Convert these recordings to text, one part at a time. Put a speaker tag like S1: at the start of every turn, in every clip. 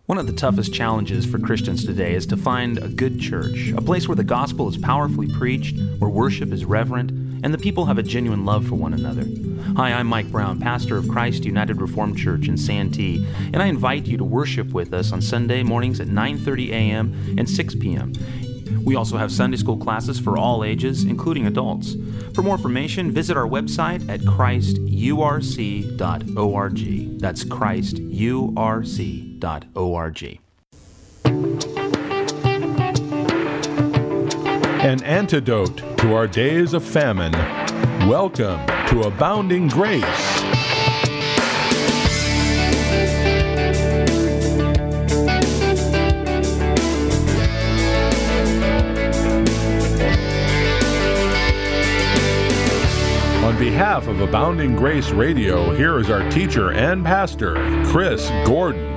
S1: One of the toughest challenges for Christians today is to find a good church, a place where the gospel is powerfully preached, where worship is reverent, and the people have a genuine love for one another. Hi, I'm Mike Brown, pastor of Christ United Reformed Church in Santee, and I invite you to worship with us on Sunday mornings at 9:30 a.m. and 6 p.m. We also have Sunday school classes for all ages, including adults. For more information, visit our website at christurc.org. That's christurc.org.
S2: An antidote to our days of famine. Welcome to Abounding Grace. On behalf of Abounding Grace Radio, here is our teacher and pastor, Chris Gordon.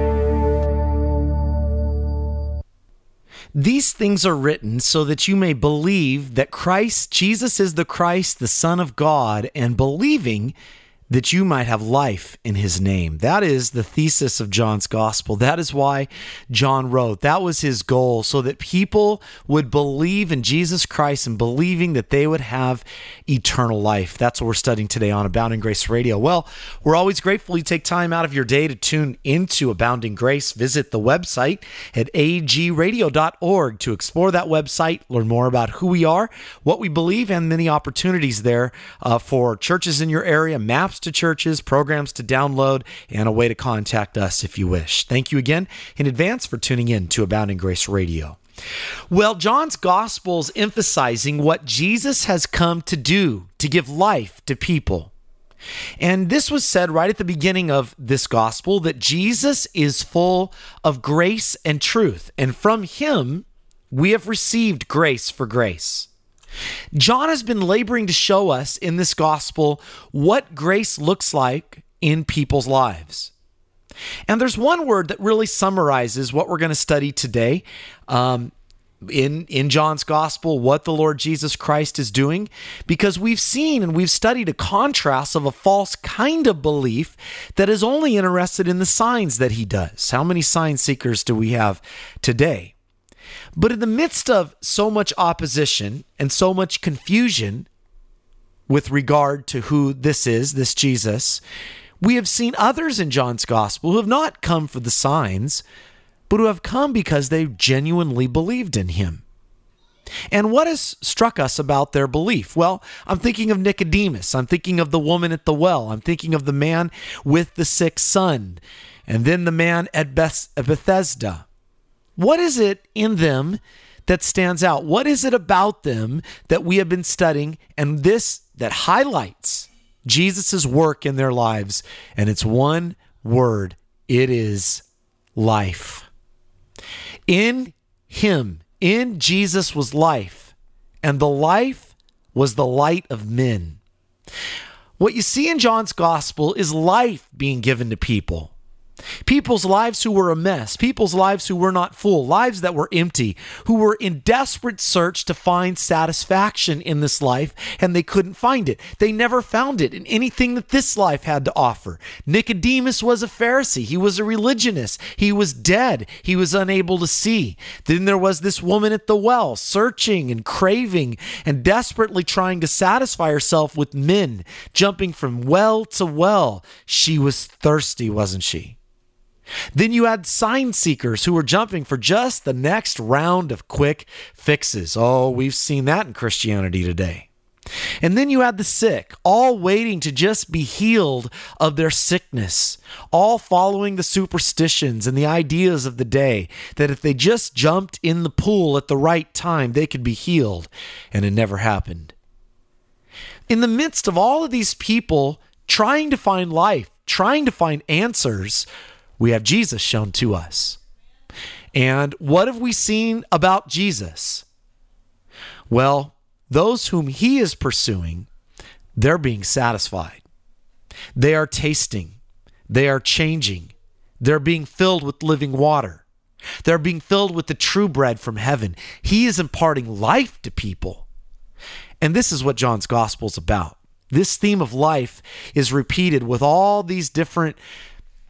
S3: These things are written so that you may believe that Jesus is the Christ, the Son of God, and believing that you might have life in his name. That is the thesis of John's gospel. That is why John wrote. That was his goal, so that people would believe in Jesus Christ and believing that they would have eternal life. That's what we're studying today on Abounding Grace Radio. Well, we're always grateful you take time out of your day to tune into Abounding Grace. Visit the website at agradio.org to explore that website, learn more about who we are, what we believe, and many opportunities there for churches in your area, maps to churches, programs to download, and a way to contact us if you wish. Thank you again in advance for tuning in to Abounding Grace Radio. Well, John's gospel is emphasizing what Jesus has come to do, to give life to people. And this was said right at the beginning of this gospel, that Jesus is full of grace and truth, and from him we have received grace for grace. John has been laboring to show us in this gospel what grace looks like in people's lives. And there's one word that really summarizes what we're going to study today in John's gospel, what the Lord Jesus Christ is doing, because we've seen and we've studied a contrast of a false kind of belief that is only interested in the signs that he does. How many sign seekers do we have today? But in the midst of so much opposition and so much confusion with regard to who this is, this Jesus, we have seen others in John's gospel who have not come for the signs, but who have come because they genuinely believed in him. And what has struck us about their belief? Well, I'm thinking of Nicodemus. I'm thinking of the woman at the well. I'm thinking of the man with the sick son, and then the man at Bethesda. What is it in them that stands out? What is it about them that we have been studying and that highlights Jesus' work in their lives? And it's one word. It is life. In him, in Jesus was life, and the life was the light of men. What you see in John's gospel is life being given to people. People's lives who were a mess, people's lives who were not full, lives that were empty, who were in desperate search to find satisfaction in this life, and they couldn't find it. They never found it in anything that this life had to offer. Nicodemus was a Pharisee. He was a religionist. He was dead. He was unable to see. Then there was this woman at the well, searching and craving and desperately trying to satisfy herself with men, jumping from well to well. She was thirsty, wasn't she? Then you had sign seekers who were jumping for just the next round of quick fixes. Oh, we've seen that in Christianity today. And then you had the sick, all waiting to just be healed of their sickness, all following the superstitions and the ideas of the day that if they just jumped in the pool at the right time, they could be healed, and it never happened. In the midst of all of these people trying to find life, trying to find answers, we have Jesus shown to us. And what have we seen about Jesus? Well, those whom he is pursuing, they're being satisfied. They are tasting. They are changing. They're being filled with living water. They're being filled with the true bread from heaven. He is imparting life to people. And this is what John's gospel is about. This theme of life is repeated with all these different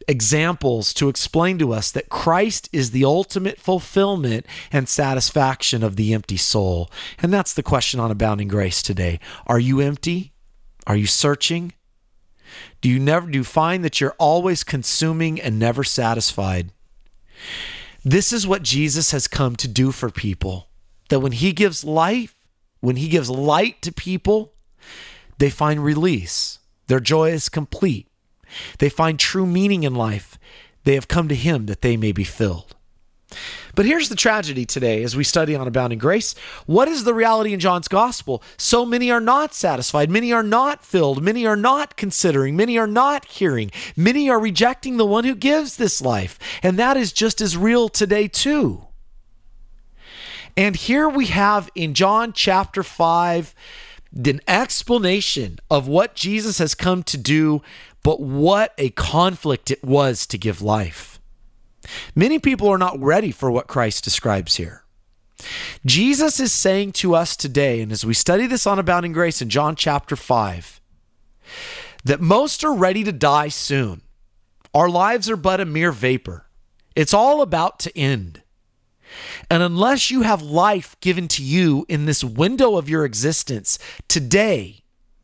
S3: examples to explain to us that Christ is the ultimate fulfillment and satisfaction of the empty soul. And that's the question on Abounding Grace today. Are you empty? Are you searching? Do you find that you're always consuming and never satisfied? This is what Jesus has come to do for people. That when he gives life, when he gives light to people, they find release. Their joy is complete. They find true meaning in life. They have come to him that they may be filled. But here's the tragedy today as we study on Abounding Grace. What is the reality in John's gospel? So many are not satisfied. Many are not filled. Many are not considering. Many are not hearing. Many are rejecting the one who gives this life. And that is just as real today too. And here we have in John chapter 5, an explanation of what Jesus has come to do, but what a conflict it was to give life. Many people are not ready for what Christ describes here. Jesus is saying to us today, and as we study this on Abounding Grace in John chapter 5, that most are ready to die soon. Our lives are but a mere vapor. It's all about to end. And unless you have life given to you in this window of your existence, today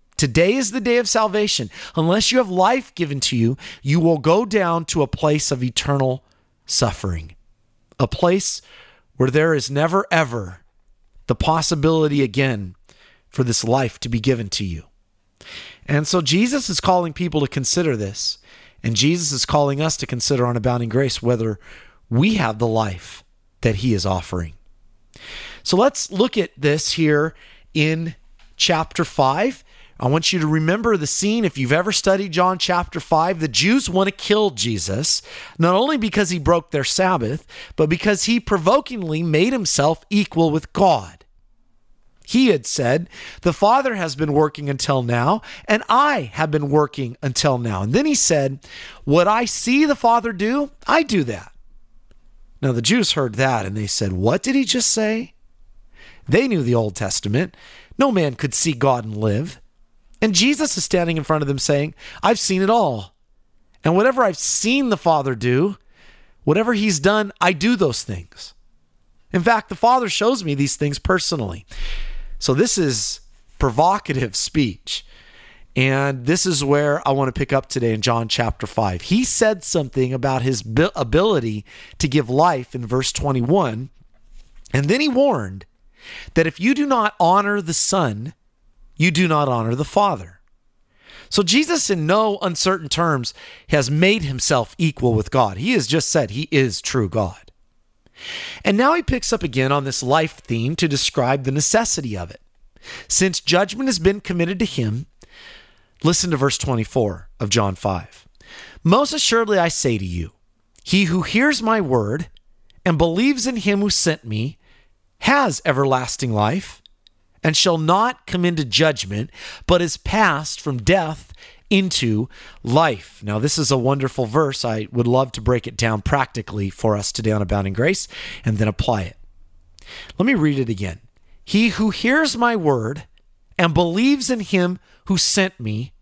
S3: is the day of salvation. Unless you have life given to you, you will go down to a place of eternal suffering, a place where there is never ever the possibility again for this life to be given to you. And so Jesus is calling people to consider this, and Jesus is calling us to consider on Abounding Grace whether we have the life that he is offering. So let's look at this here in chapter 5. I want you to remember the scene. If you've ever studied John chapter 5, the Jews want to kill Jesus, not only because he broke their Sabbath, but because he provokingly made himself equal with God. He had said, the Father has been working until now, and I have been working until now. And then he said, what I see the Father do, I do that. Now the Jews heard that and they said, what did he just say? They knew the Old Testament. No man could see God and live. And Jesus is standing in front of them saying, I've seen it all. And whatever I've seen the Father do, whatever he's done, I do those things. In fact, the Father shows me these things personally. So this is provocative speech. And this is where I want to pick up today in John chapter 5. He said something about his ability to give life in verse 21. And then he warned that if you do not honor the Son, you do not honor the Father. So Jesus, in no uncertain terms, has made himself equal with God. He has just said he is true God. And now he picks up again on this life theme to describe the necessity of it. Since judgment has been committed to him, listen to verse 24 of John 5. Most assuredly I say to you, he who hears my word and believes in him who sent me has everlasting life and shall not come into judgment, but is passed from death into life. Now, this is a wonderful verse. I would love to break it down practically for us today on Abounding Grace and then apply it. Let me read it again. He who hears my word and believes in him who sent me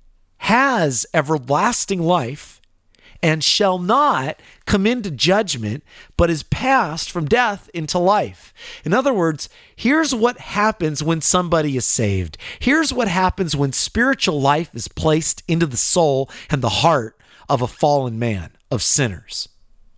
S3: has everlasting life and shall not come into judgment, but is passed from death into life. In other words, here's what happens when somebody is saved. Here's what happens when spiritual life is placed into the soul and the heart of a fallen man, of sinners.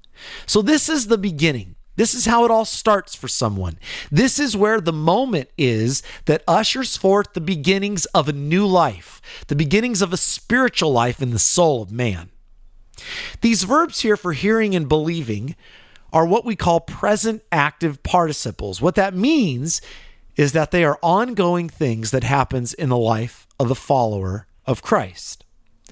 S3: So this is the beginning. This is how it all starts for someone. This is where the moment is that ushers forth the beginnings of a new life, the beginnings of a spiritual life in the soul of man. These verbs here for hearing and believing are what we call present active participles. What that means is that they are ongoing things that happens in the life of the follower of Christ.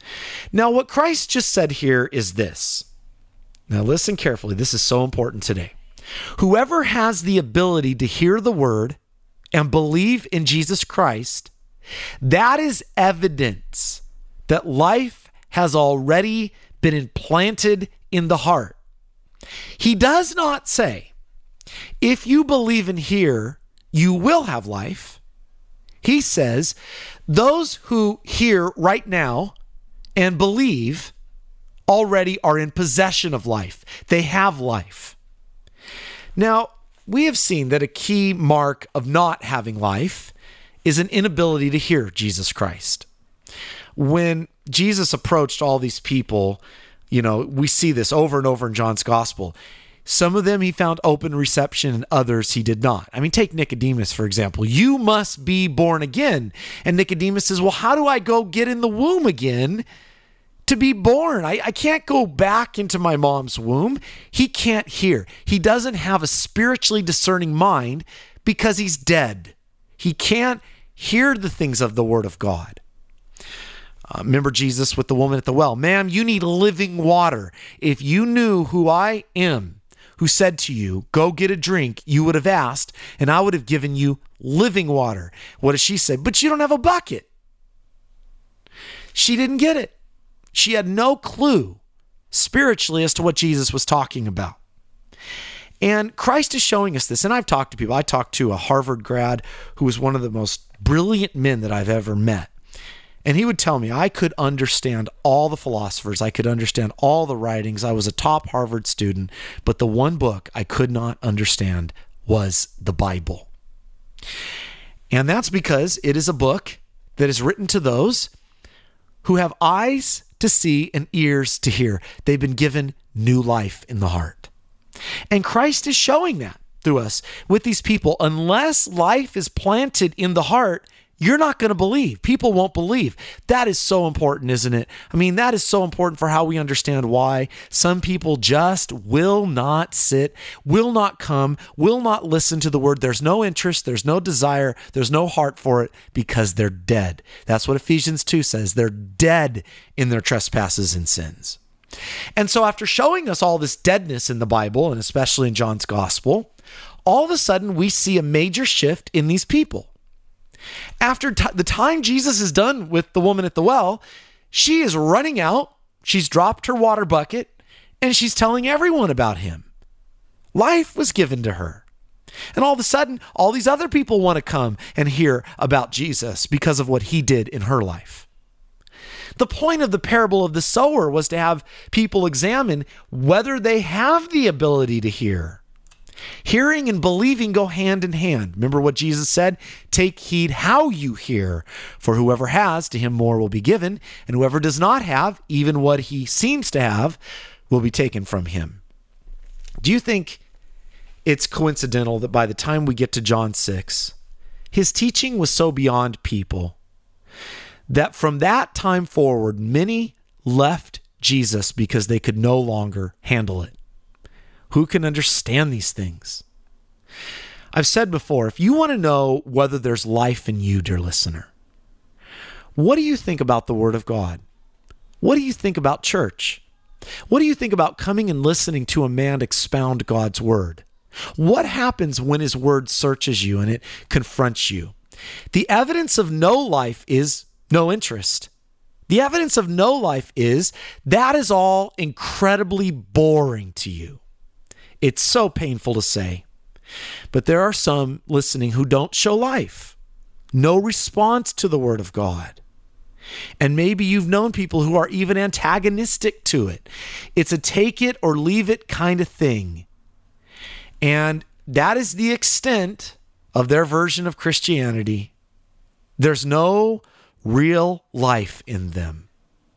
S3: Now, what Christ just said here is this. Now, listen carefully. This is so important today. Whoever has the ability to hear the word and believe in Jesus Christ, that is evidence that life has already been implanted in the heart. He does not say, if you believe and hear, you will have life. He says, those who hear right now and believe already are in possession of life. They have life. Now, we have seen that a key mark of not having life is an inability to hear Jesus Christ. When Jesus approached all these people, we see this over and over in John's gospel. Some of them he found open reception and others he did not. I mean, take Nicodemus, for example. You must be born again. And Nicodemus says, well, how do I go get in the womb again to be born? I can't go back into my mom's womb. He can't hear. He doesn't have a spiritually discerning mind because he's dead. He can't hear the things of the Word of God. Remember Jesus with the woman at the well. Ma'am, you need living water. If you knew who I am, who said to you, go get a drink, you would have asked, and I would have given you living water. What does she say? But you don't have a bucket. She didn't get it. She had no clue spiritually as to what Jesus was talking about. And Christ is showing us this. And I've talked to people. I talked to a Harvard grad who was one of the most brilliant men that I've ever met. And he would tell me, I could understand all the philosophers. I could understand all the writings. I was a top Harvard student. But the one book I could not understand was the Bible. And that's because it is a book that is written to those who have eyes to see and ears to hear. They've been given new life in the heart. And Christ is showing that through us with these people. Unless life is planted in the heart, you're not going to believe. People won't believe. That is so important, isn't it? I mean, that is so important for how we understand why some people just will not sit, will not come, will not listen to the word. There's no interest, there's no desire, there's no heart for it because they're dead. That's what Ephesians 2 says. They're dead in their trespasses and sins. And so after showing us all this deadness in the Bible, and especially in John's gospel, all of a sudden we see a major shift in these people. After the time Jesus is done with the woman at the well, she is running out, she's dropped her water bucket, and she's telling everyone about him. Life was given to her. And all of a sudden, all these other people want to come and hear about Jesus because of what he did in her life. The point of the parable of the sower was to have people examine whether they have the ability to hear. Hearing and believing go hand in hand. Remember what Jesus said? Take heed how you hear, for whoever has, to him more will be given, and whoever does not have, even what he seems to have, will be taken from him. Do you think it's coincidental that by the time we get to John 6, his teaching was so beyond people that from that time forward, many left Jesus because they could no longer handle it? Who can understand these things? I've said before, if you want to know whether there's life in you, dear listener, what do you think about the Word of God? What do you think about church? What do you think about coming and listening to a man expound God's Word? What happens when his Word searches you and it confronts you? The evidence of no life is no interest. The evidence of no life is that is all incredibly boring to you. It's so painful to say, but there are some listening who don't show life, no response to the Word of God. And maybe you've known people who are even antagonistic to it. It's a take it or leave it kind of thing. And that is the extent of their version of Christianity. There's no real life in them.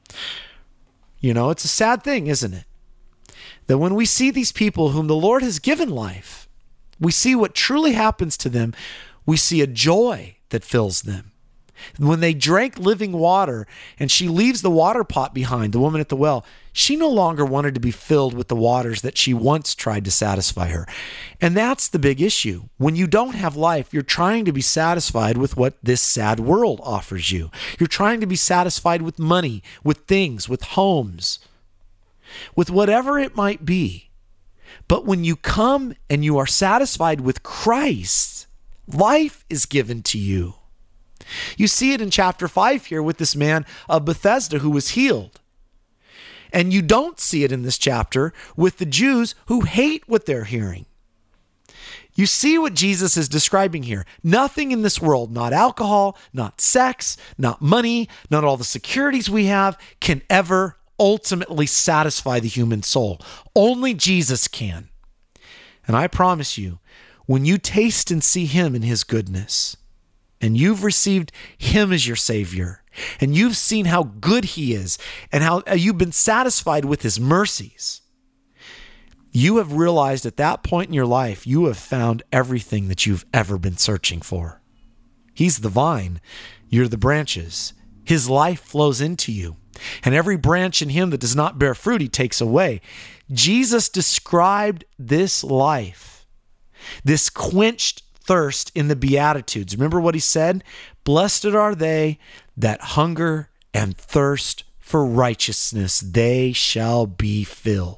S3: It's a sad thing, isn't it? That when we see these people whom the Lord has given life, we see what truly happens to them. We see a joy that fills them. When they drank living water and she leaves the water pot behind, the woman at the well, she no longer wanted to be filled with the waters that she once tried to satisfy her. And that's the big issue. When you don't have life, you're trying to be satisfied with what this sad world offers you. You're trying to be satisfied with money, with things, with homes, with whatever it might be. But when you come and you are satisfied with Christ, life is given to you. You see it in chapter 5 here with this man of Bethesda who was healed. And you don't see it in this chapter with the Jews who hate what they're hearing. You see what Jesus is describing here. Nothing in this world, not alcohol, not sex, not money, not all the securities we have, can ever ultimately satisfy the human soul. Only Jesus can. And I promise you, when you taste and see him in his goodness, and you've received him as your Savior, and you've seen how good he is, and how you've been satisfied with his mercies, you have realized at that point in your life, you have found everything that you've ever been searching for. He's the vine, you're the branches. His life flows into you, and every branch in him that does not bear fruit, he takes away. Jesus described this life, this quenched thirst in the Beatitudes. Remember what he said? Blessed are they that hunger and thirst for righteousness, they shall be filled.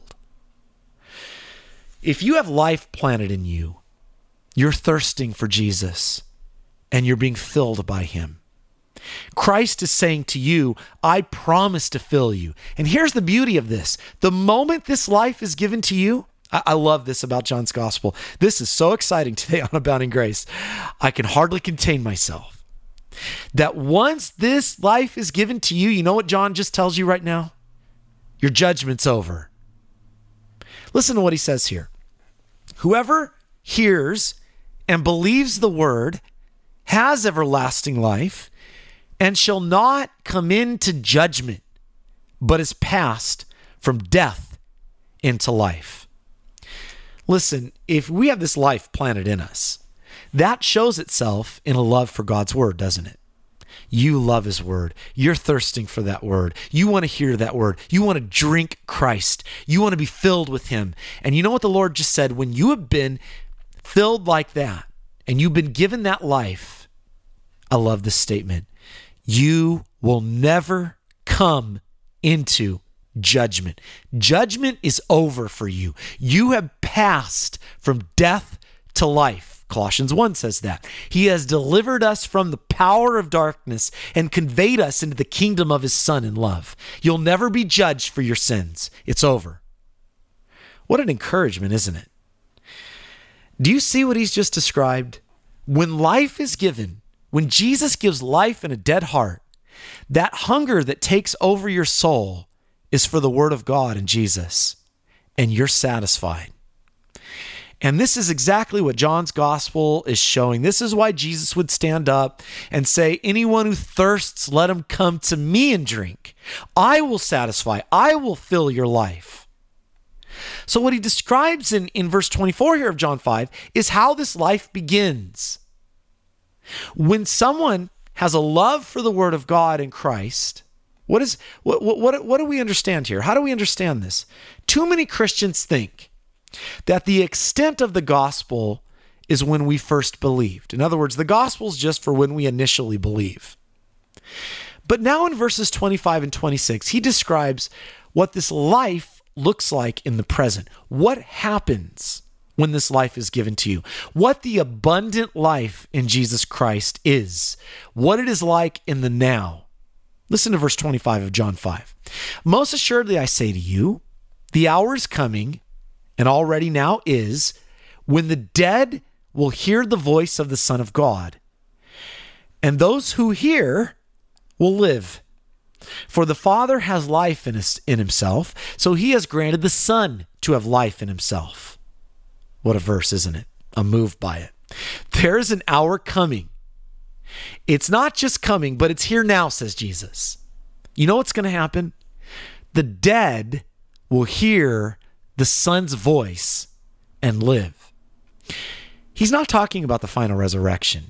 S3: If you have life planted in you, you're thirsting for Jesus and you're being filled by him. Christ is saying to you, I promise to fill you. And here's the beauty of this. The moment this life is given to you, I love this about John's gospel. This is so exciting today on Abounding Grace. I can hardly contain myself. That once this life is given to you, you know what John just tells you right now? Your judgment's over. Listen to what he says here. Whoever hears and believes the word has everlasting life and shall not come into judgment, but is passed from death into life. Listen, if we have this life planted in us, that shows itself in a love for God's word, doesn't it? You love his word. You're thirsting for that word. You want to hear that word. You want to drink Christ. You want to be filled with him. And you know what the Lord just said? When you have been filled like that and you've been given that life, I love this statement. You will never come into judgment. Judgment is over for you. You have passed from death to life. Colossians 1 says that. He has delivered us from the power of darkness and conveyed us into the kingdom of his Son in love. You'll never be judged for your sins. It's over. What an encouragement, isn't it? Do you see what he's just described? When life is given, when Jesus gives life in a dead heart, that hunger that takes over your soul is for the word of God and Jesus, and you're satisfied. And this is exactly what John's gospel is showing. This is why Jesus would stand up and say, anyone who thirsts, let him come to me and drink. I will satisfy. I will fill your life. So what he describes in verse 24 here of John 5 is how this life begins. When someone has a love for the word of God in Christ, what do we understand here? How do we understand this? Too many Christians think that the extent of the gospel is when we first believed. In other words, the gospel is just for when we initially believe. But now in verses 25 and 26, he describes what this life looks like in the present. What happens when this life is given to you? What the abundant life in Jesus Christ is. What it is like in the now. Listen to verse 25 of John 5. Most assuredly I say to you, the hour is coming, and already now is, when the dead will hear the voice of the Son of God, and those who hear will live. For the Father has life in himself, so he has granted the Son to have life in himself. What a verse, isn't it? I'm moved by it. There is an hour coming. It's not just coming, but it's here now, says Jesus. You know what's going to happen? The dead will hear the Son's voice and live. He's not talking about the final resurrection.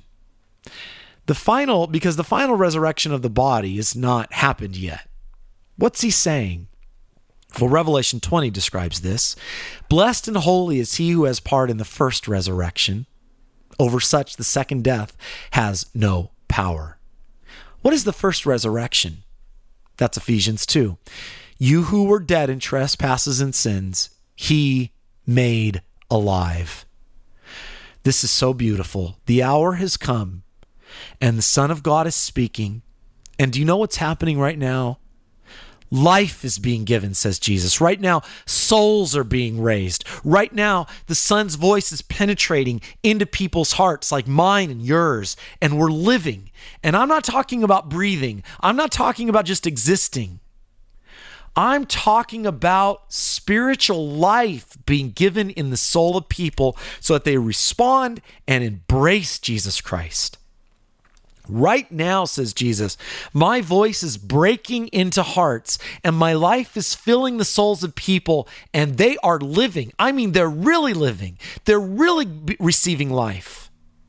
S3: Because the final resurrection of the body has not happened yet. What's he saying? Well, Revelation 20 describes this. Blessed and holy is he who has part in the first resurrection. Over such the second death has no power. What is the first resurrection? That's Ephesians 2. You who were dead in trespasses and sins, he made alive. This is so beautiful. The hour has come, and the Son of God is speaking. And do you know what's happening right now? Life is being given, says Jesus. Right now, souls are being raised. Right now, the Son's voice is penetrating into people's hearts like mine and yours, and we're living. And I'm not talking about breathing. I'm not talking about just existing. I'm talking about spiritual life being given in the soul of people so that they respond and embrace Jesus Christ. Right now, says Jesus, my voice is breaking into hearts and my life is filling the souls of people, and they are living. I mean, they're really living. They're really receiving life.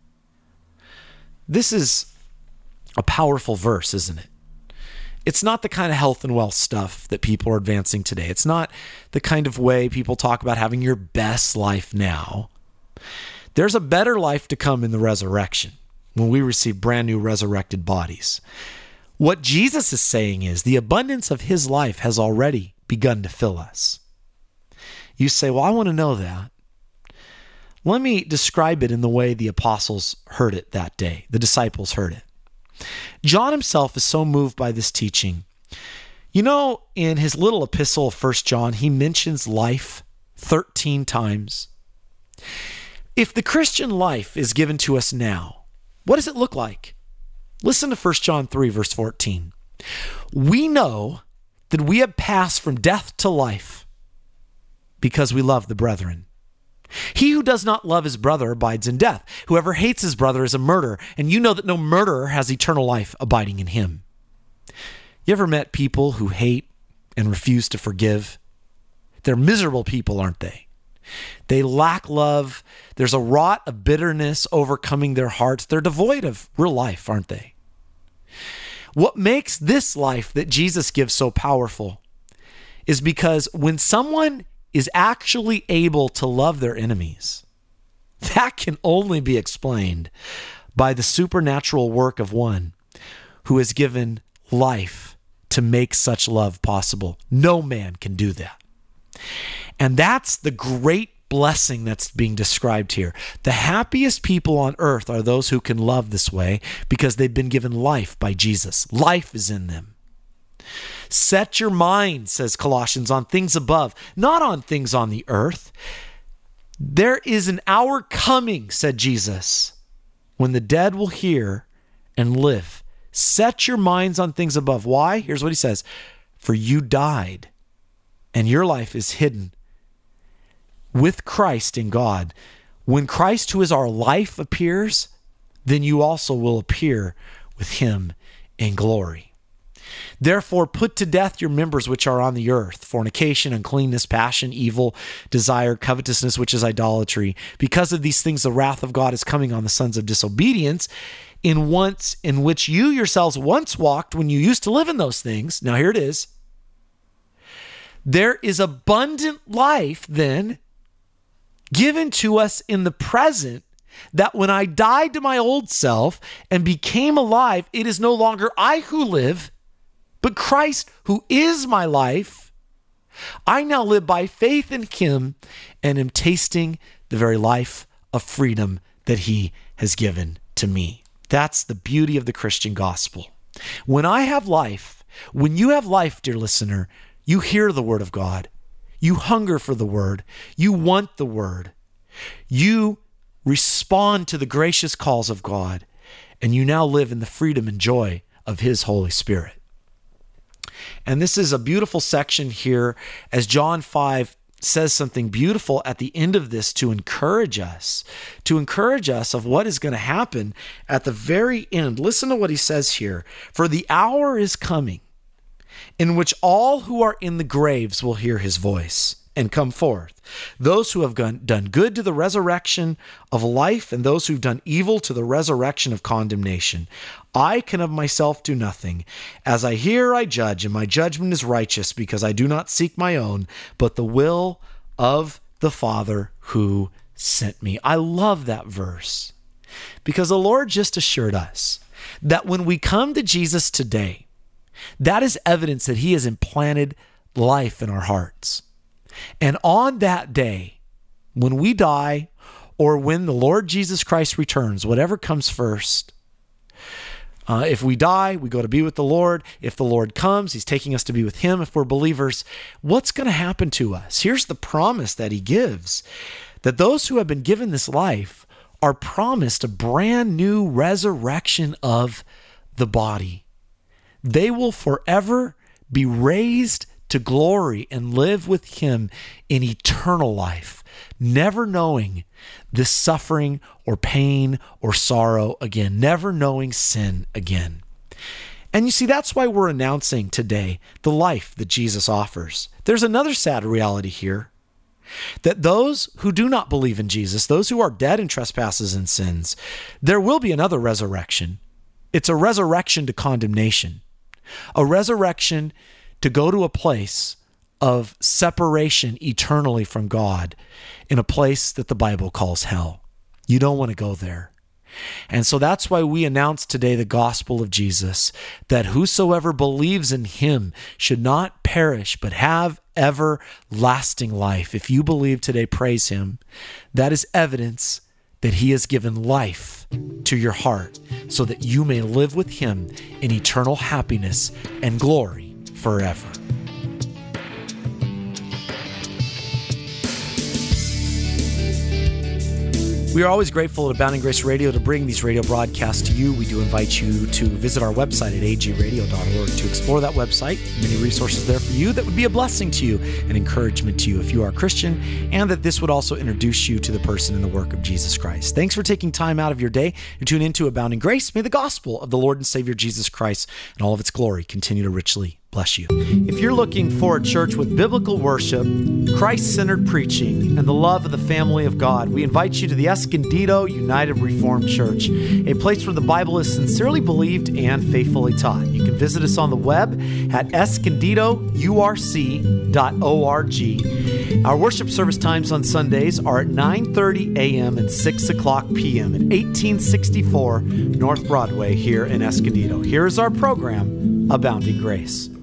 S3: This is a powerful verse, isn't it? It's not the kind of health and wealth stuff that people are advancing today. It's not the kind of way people talk about having your best life now. There's a better life to come in the resurrection, when we receive brand new resurrected bodies. What Jesus is saying is the abundance of his life has already begun to fill us. You say, well, I want to know that. Let me describe it in the way the apostles heard it that day. The disciples heard it. John himself is so moved by this teaching. You know, in his little epistle of 1 John, he mentions life 13 times. If the Christian life is given to us now, what does it look like? Listen to 1 John 3, verse 14. We know that we have passed from death to life because we love the brethren. He who does not love his brother abides in death. Whoever hates his brother is a murderer, and you know that no murderer has eternal life abiding in him. You ever met people who hate and refuse to forgive? They're miserable people, aren't they? They lack love. There's a rot of bitterness overcoming their hearts. They're devoid of real life, aren't they? What makes this life that Jesus gives so powerful is because when someone is actually able to love their enemies, that can only be explained by the supernatural work of one who has given life to make such love possible. No man can do that. And that's the great blessing that's being described here. The happiest people on earth are those who can love this way because they've been given life by Jesus. Life is in them. Set your mind, says Colossians, on things above, not on things on the earth. There is an hour coming, said Jesus, when the dead will hear and live. Set your minds on things above. Why? Here's what he says. For you died, and your life is hidden with Christ in God. When Christ, who is our life, appears, then you also will appear with him in glory. Therefore, put to death your members which are on the earth, fornication, uncleanness, passion, evil, desire, covetousness, which is idolatry. Because of these things, the wrath of God is coming on the sons of disobedience, in which you yourselves once walked when you used to live in those things. Now here it is. There is abundant life then given to us in the present, that when I died to my old self and became alive, it is no longer I who live, but Christ who is my life. I now live by faith in him and am tasting the very life of freedom that he has given to me. That's the beauty of the Christian gospel. When I have life, when you have life, dear listener, you hear the word of God. You hunger for the word. You want the word. You respond to the gracious calls of God, and you now live in the freedom and joy of his Holy Spirit. And this is a beautiful section here as John 5 says something beautiful at the end of this to encourage us of what is going to happen at the very end. Listen to what he says here. For the hour is coming in which all who are in the graves will hear his voice and come forth. Those who have done good to the resurrection of life, and those who've done evil to the resurrection of condemnation. I can of myself do nothing. As I hear, I judge, and my judgment is righteous, because I do not seek my own, but the will of the Father who sent me. I love that verse, because the Lord just assured us that when we come to Jesus today, that is evidence that he has implanted life in our hearts. And on that day, when we die, or when the Lord Jesus Christ returns, whatever comes first, if we die, we go to be with the Lord. If the Lord comes, he's taking us to be with him. If we're believers, what's going to happen to us? Here's the promise that he gives, that those who have been given this life are promised a brand new resurrection of the body. They will forever be raised to glory and live with him in eternal life, never knowing this suffering or pain or sorrow again, never knowing sin again. And you see, that's why we're announcing today the life that Jesus offers. There's another sad reality here, that those who do not believe in Jesus, those who are dead in trespasses and sins, there will be another resurrection. It's a resurrection to condemnation, a resurrection to go to a place of separation eternally from God, in a place that the Bible calls hell. You don't want to go there. And so that's why we announce today the gospel of Jesus, that whosoever believes in him should not perish, but have everlasting life. If you believe today, praise him. That is evidence that he has given life to your heart so that you may live with him in eternal happiness and glory forever. We are always grateful at Abounding Grace Radio to bring these radio broadcasts to you. We do invite you to visit our website at agradio.org to explore that website. Many resources there for you that would be a blessing to you, an encouragement to you if you are a Christian, and that this would also introduce you to the person and the work of Jesus Christ. Thanks for taking time out of your day to tune into Abounding Grace. May the gospel of the Lord and Savior Jesus Christ and all of its glory continue to richly bless you. If you're looking for a church with biblical worship, Christ-centered preaching, and the love of the family of God, we invite you to the Escondido United Reformed Church, a place where the Bible is sincerely believed and faithfully taught. You can visit us on the web at escondidourc.org. Our worship service times on Sundays are at 9:30 a.m. and 6 o'clock p.m. at 1864 North Broadway here in Escondido. Here is our program, Abounding Grace.